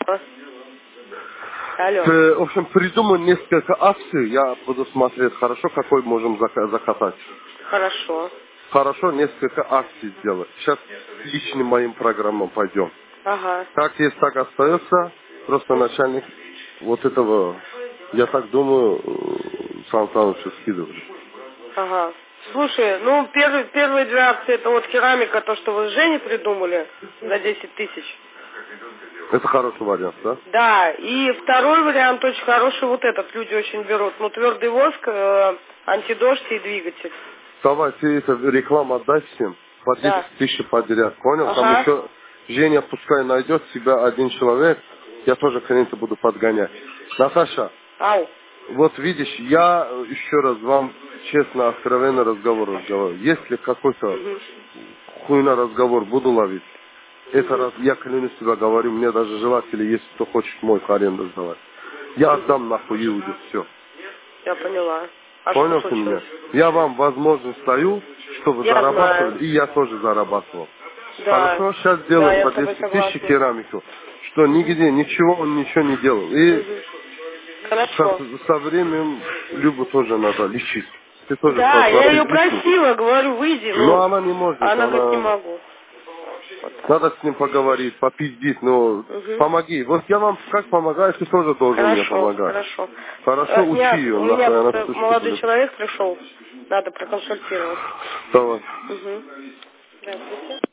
Алло. В общем, придумай несколько акций, я буду смотреть, хорошо, какой можем закатать. Хорошо. Хорошо, несколько акций сделать. Сейчас личным моим программам пойдем. Ага. Как есть, так остается. Просто начальник вот этого, я так думаю, Сан Санычу скидывает. Ага. Слушай, ну первые две акции, это вот керамика, то, что вы с Женей придумали, за 10 тысяч. Это хороший вариант, да? Да, и второй вариант очень хороший, вот этот люди очень берут. Ну, твердый воск, антидождь и двигатель. Давай, ты это рекламу отдай всем. По 10 Да. тысяч подряд, понял? Там Ага. еще Женя пускай найдет себя один человек, я тоже клиента буду подгонять. Наташа, Ау. вот видишь, я еще раз вам честно, откровенно разговариваю. Если какой-то хуйна разговор буду ловить, это раз, я клянусь тебя говорю, мне даже желатели есть, кто хочет мой в аренду сдавать. Я отдам нахуй и уйду, все. Я поняла. А что Понял ты меня? случилось? Я вам возможность даю, чтобы Я зарабатывали, знаю. и я тоже зарабатывал. Да. Хорошо, сейчас Да, делаем я по с тобой 200 тысяч согласна. керамику, что нигде, ничего он ничего не делал. И Хорошо. со временем Любу тоже надо лечить. Ты тоже Да, я ее попиздишь. просила, говорю, выйди, Но ну, она не может, она говорит, не она... могу. Вот так. Надо с ним поговорить, попиздить, но помоги. Вот я вам как помогаю, ты тоже должен мне Хорошо, помогать. хорошо. Хорошо, учи Нет, ее, у меня нахуй она тут сучка, молодой блин. человек пришел, надо проконсультировать. Давай. Угу. Здравствуйте.